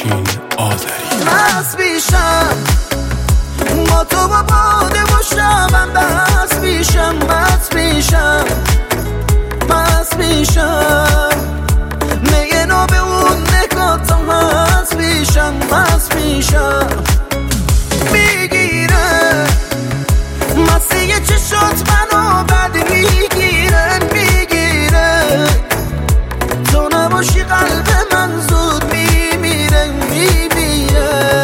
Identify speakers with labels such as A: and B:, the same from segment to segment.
A: افشین آذری.
B: مست میشم با تو با باده و شبم، بس میشم مست میشم مست میشم، میگه نو به اون نگاتم مست میشم مست میشم، میگیره مسیح چشات منو بد میگیره میگیره، تو نباشی قلب من زود میمیره میمیره.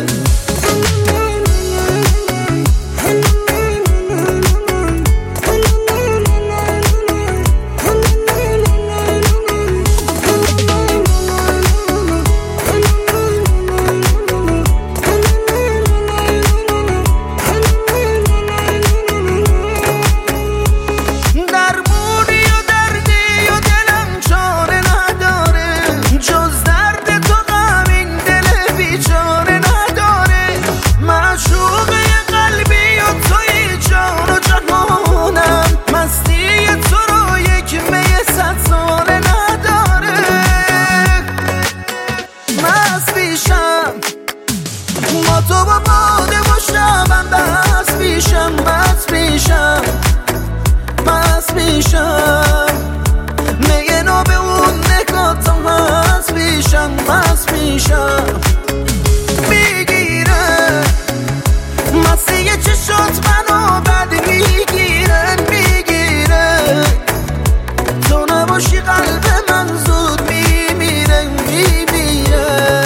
B: با تو با باده و شبم بس میشم بس میشم بس میشم، میگه نو به اون نگاتم بس میشم بس میشم، میگیره مسیح چشات منو بد میگیره میگیره، تو نباشی قلب من زود میمیره میمیره.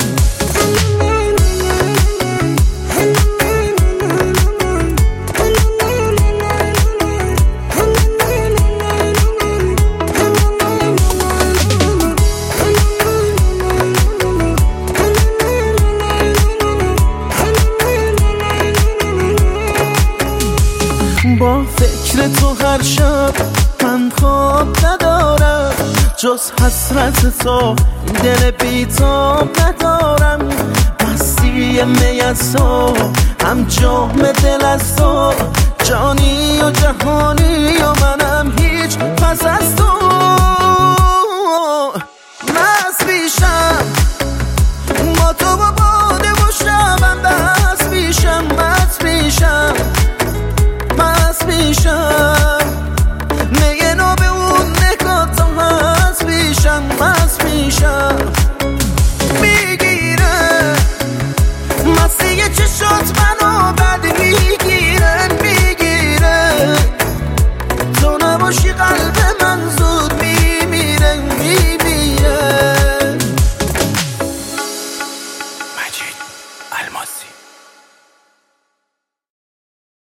B: با فکر تو هر شب من خواب ندارم، جز حسرت تو دل بیتاب ندارم، مستی می از تو هم جام دل از تو، جانی و جهانی و منم هیچ پس از تو.